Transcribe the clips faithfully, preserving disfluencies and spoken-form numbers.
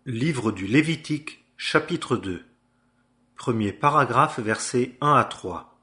Livre du Lévitique, chapitre deux. Premier paragraphe, versets un à trois.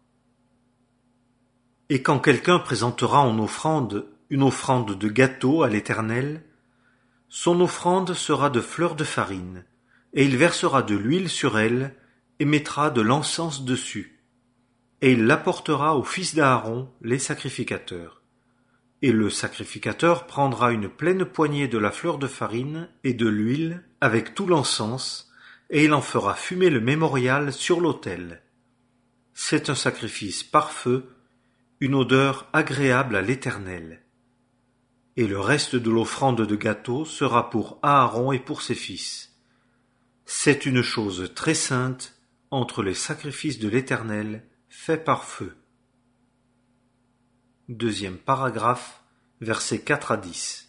Et quand quelqu'un présentera en offrande une offrande de gâteau à l'Éternel, son offrande sera de fleurs de farine, et il versera de l'huile sur elle, et mettra de l'encens dessus. Et il l'apportera aux fils d'Aaron, les sacrificateurs. Et le sacrificateur prendra une pleine poignée de la fleur de farine et de l'huile avec tout l'encens, et il en fera fumer le mémorial sur l'autel. C'est un sacrifice par feu, une odeur agréable à l'Éternel. Et le reste de l'offrande de gâteau sera pour Aaron et pour ses fils. C'est une chose très sainte entre les sacrifices de l'Éternel faits par feu. Deuxième paragraphe, versets quatre à dix.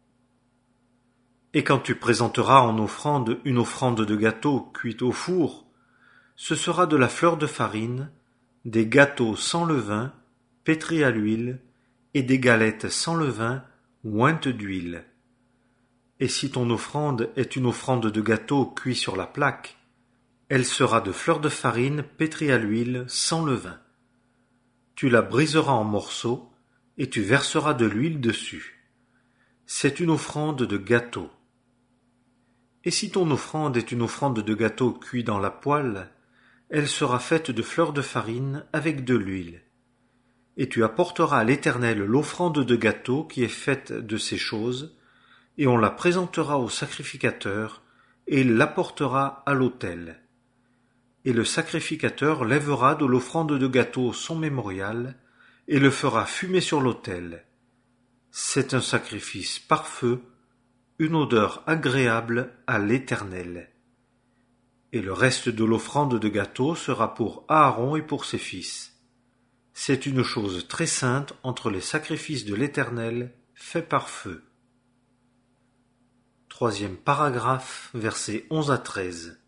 Et quand tu présenteras en offrande une offrande de gâteau cuite au four, ce sera de la fleur de farine, des gâteaux sans levain, pétris à l'huile, et des galettes sans levain, ointes d'huile. Et si ton offrande est une offrande de gâteau cuit sur la plaque, elle sera de fleur de farine pétrie à l'huile sans levain. Tu la briseras en morceaux, et tu verseras de l'huile dessus. C'est une offrande de gâteau. Et si ton offrande est une offrande de gâteau cuit dans la poêle, elle sera faite de fleurs de farine avec de l'huile. Et tu apporteras à l'Éternel l'offrande de gâteau qui est faite de ces choses, et on la présentera au sacrificateur, et il l'apportera à l'autel. Et le sacrificateur lèvera de l'offrande de gâteau son mémorial, et le fera fumer sur l'autel. C'est un sacrifice par feu, une odeur agréable à l'Éternel. Et le reste de l'offrande de gâteau sera pour Aaron et pour ses fils. C'est une chose très sainte entre les sacrifices de l'Éternel faits par feu. Troisième paragraphe, versets onze à treize.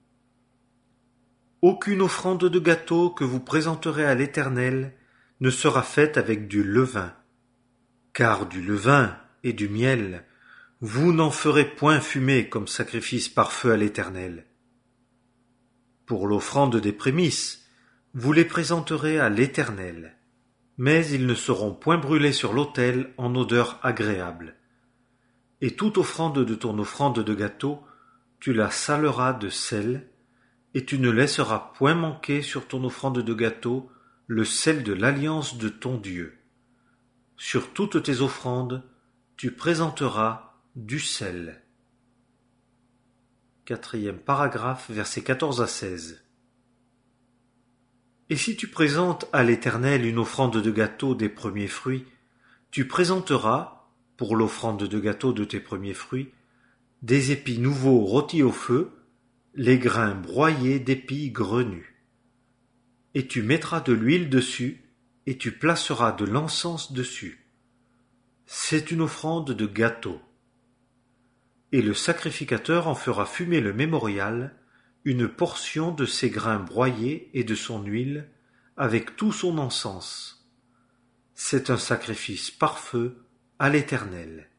Aucune offrande de gâteau que vous présenterez à l'Éternel ne sera faite avec du levain, car du levain et du miel, vous n'en ferez point fumer comme sacrifice par feu à l'Éternel. Pour l'offrande des prémices, vous les présenterez à l'Éternel, mais ils ne seront point brûlés sur l'autel en odeur agréable. Et toute offrande de ton offrande de gâteau, tu la saleras de sel, et tu ne laisseras point manquer sur ton offrande de gâteau le sel de l'alliance de ton Dieu. Sur toutes tes offrandes, tu présenteras du sel. Quatrième paragraphe, versets quatorze à seize. Et si tu présentes à l'Éternel une offrande de gâteau des premiers fruits, tu présenteras, pour l'offrande de gâteau de tes premiers fruits, des épis nouveaux rôtis au feu, les grains broyés d'épis grenus. Et tu mettras de l'huile dessus, et tu placeras de l'encens dessus. C'est une offrande de gâteau. Et le sacrificateur en fera fumer le mémorial, une portion de ses grains broyés et de son huile, avec tout son encens. C'est un sacrifice par feu à l'Éternel.